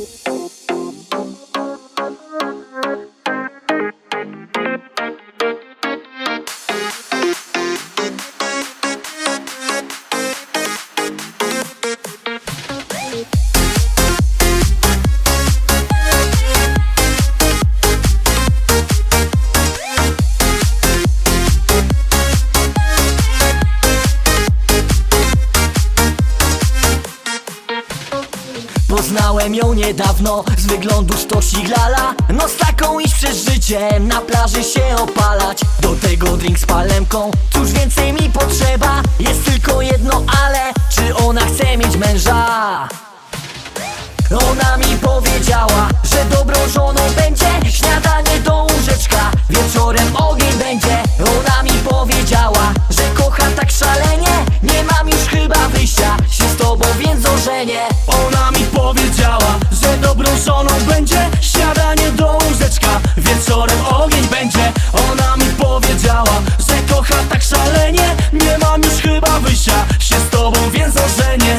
Poznałem ją niedawno, z wyglądu sztosik lala. No z taką iść przez życie, na plaży się opalać. Do tego drink z palemką, cóż więcej mi potrzeba. Jest tylko jedno ale, czy ona chce mieć męża? Ona mi powiedziała, że dobrą żoną będzie. Śniadanie do łóżeczka, wieczorem ogień będzie. Ona mi powiedziała, że kocha tak szalenie. Nie mam już chyba wyjścia, się z tobą więc ożenię. Ona mi powiedziała, że dobrą żoną będzie. Śniadanie do łóżeczka, wieczorem ogień będzie. Ona mi powiedziała, że kocha tak szalenie. Nie mam już chyba wyjścia, się z tobą więc ożenię.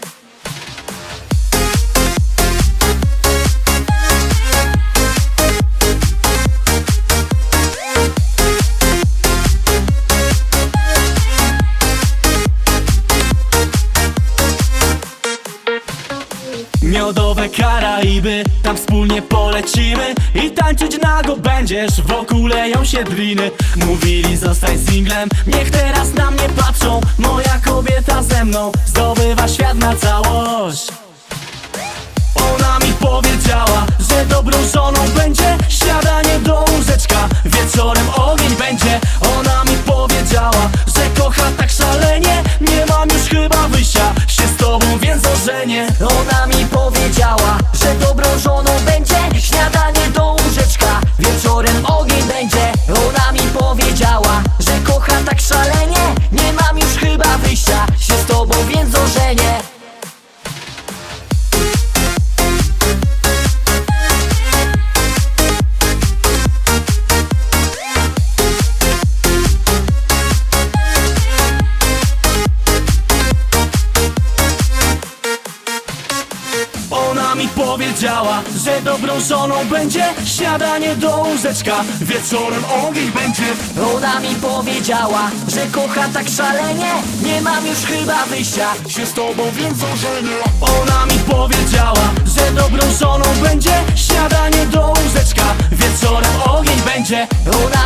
Miodowe Karaiby, tam wspólnie polecimy. I tańczyć nago będziesz, wokół leją się driny. Mówili zostań singlem, niech teraz na mnie patrzą. Moja kobieta ze mną zdobywa świat na całość. Ona mi powiedziała, że dobrą żoną będzie. Śniadanie do łóżeczka, wieczorem ogień będzie. Ona mi powiedziała, że kocha tak szalenie. Nie mam już chyba wyjścia, się z tobą więc ożenię. Ona mi powiedziała, że dobrą żoną będzie. Śniadanie do łóżeczka, wieczorem ogień będzie. Ona mi powiedziała, że kocha tak szalenie. Nie mam już chyba wyjścia, się z tobą więc ożenię. Ona mi powiedziała, że dobrą żoną będzie. Śniadanie do łóżeczka, wieczorem ogień będzie. Ona mi powiedziała, że kocha tak szalenie. Nie mam już chyba wyjścia, się z tobą więc ożenię. Ona mi powiedziała, że dobrą żoną będzie. Śniadanie do łóżeczka, wieczorem ogień będzie. Ona